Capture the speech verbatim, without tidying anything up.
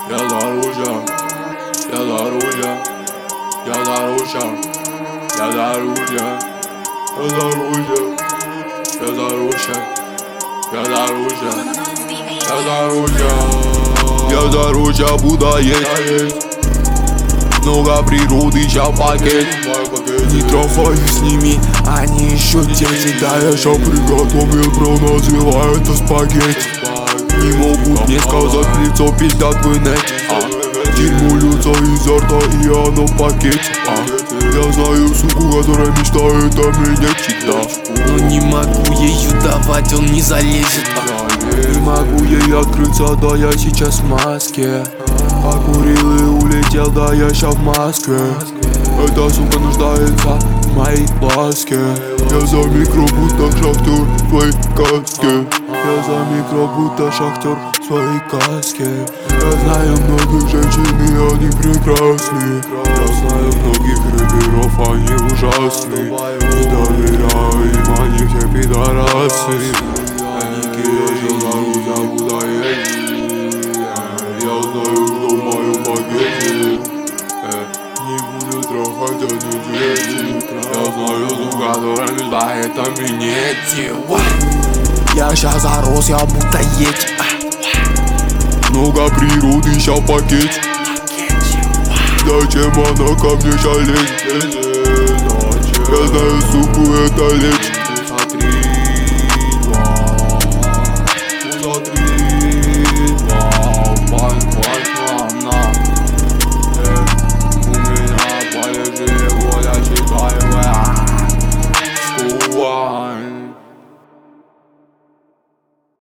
Я заручен, я заручен, я заручен, я заручен, я заручен, я заручен, я заручен, я заручен, я заручен, буду есть. Много природы, ща пакет. Не трафаю с ними, они еще дети. Да, я ща приготовил, бро, называю это спагетти. Не могут мне сказать в лицо, пиздят в инете. а? Дерьмо льется изо рта, и оно в пакете. а? Я знаю суку, которая мечтает о меня читать. Но не могу ею давать, он не залезет. а? Не могу ей открыться, да я сейчас в маске. Покурил и улетел, да я ща в маске. Эта сука нуждается в моей ласке. Я за микро, будто шахтер в своей каске. Я за микро, будто шахтер в своей каске. Я знаю многих женщин, и они прекрасны. Я знаю многих рэперов, они ужасны. Не доверяю им, они все пидорасы. Они кидают на руда, куда есть. Я знаю, что в моем пакете не буду трахать, а не дети. Я знаю, сука, которая мечтает о минете. Я ща зарос, я будто едь. Много природы, ща в пакете. Зачем она ко мне ща лезет? Я знаю, суку, это лечит.